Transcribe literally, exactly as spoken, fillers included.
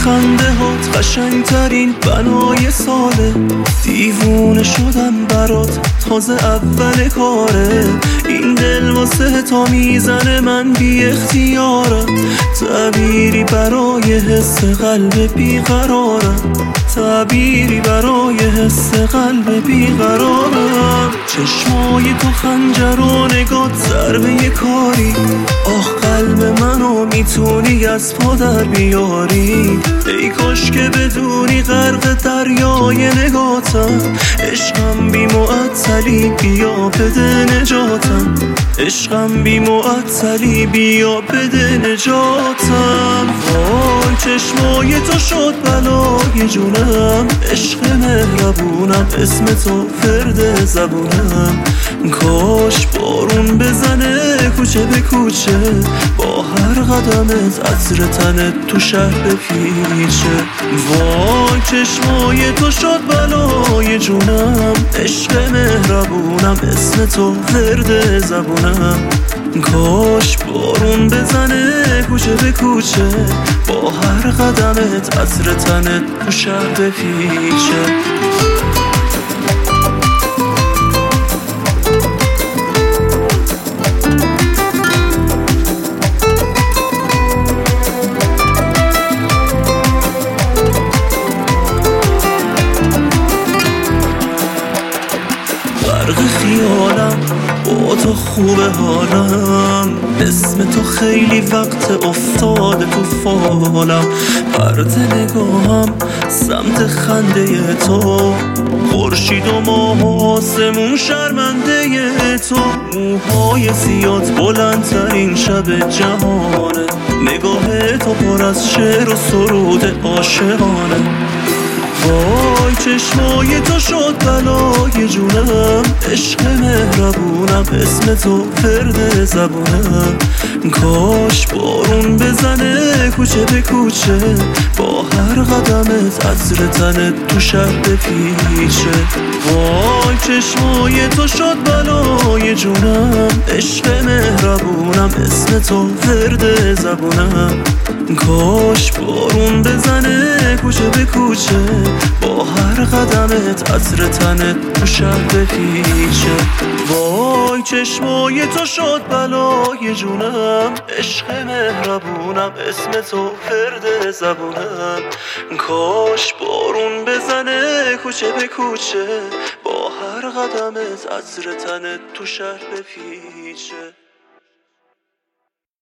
خنده هات قشنگترین بنای ساله. دیوونه شدم برات تازه اول کاره. این دل واسه تا میزنه من بی اختیارم. تعبیری برای حس قلب بیقرارم. تعبیری برای حس قلب بیقرارم. چشمای تو خنجر و نگات ضربه کاری. آه قلب منو میتونی از پا در بیاری. ای کاش که بدونی غرق دریای نگاتم. عشقم بی معطلی بیا بده نجاتم. عشقم بی معطلی بیا بده نجاتم. وای چشمای تو شد بلای جونم. عشق مهربونم اسم تو فرد زبونم. کاش بارون بزنه کوچه به کوچه. با هر قدمت عطر تنت تو شهر بپیچه. وای چشمای تو شد بلای جونم. عشق مهربونم اسم تو ورد زبونم. کاش بارون بزنه کوچه به کوچه. با هر قدمت عطر تنت تو شهر بپیچه. غرق خیالم با تو خوبه حالم. اسم تو خیلی وقت افتاده تو فالم. پرت نگاهم سمت خنده تو. خورشید و ماه و آسمون شرمنده تو. موهای زیاد بلندترین شب جهانه. نگاه تو پر از شعر و سرود عاشقانه. وای چشمای تو شد بلای جونم. عشق مهربونم اسم تو فرد زبونم. کاش بارون بزنه کوچه به کوچه. با هر قدمت عطر تنت تو شهر بپیچه. وای چشمای تو شد بلای جونم. عشق مهربونم اسم تو فرد زبونم. کاش بارون بزنه کوچه به کوچه. با هر قدمت عطر تنت تو شهر بپیچه. وای چشمای تو شد بلای جونم. عشق مهربونم اسم تو فرد زبونم. کاش بارون بزنه کوچه به کوچه. با هر قدمت عطر تنت تو شهر بپیچه.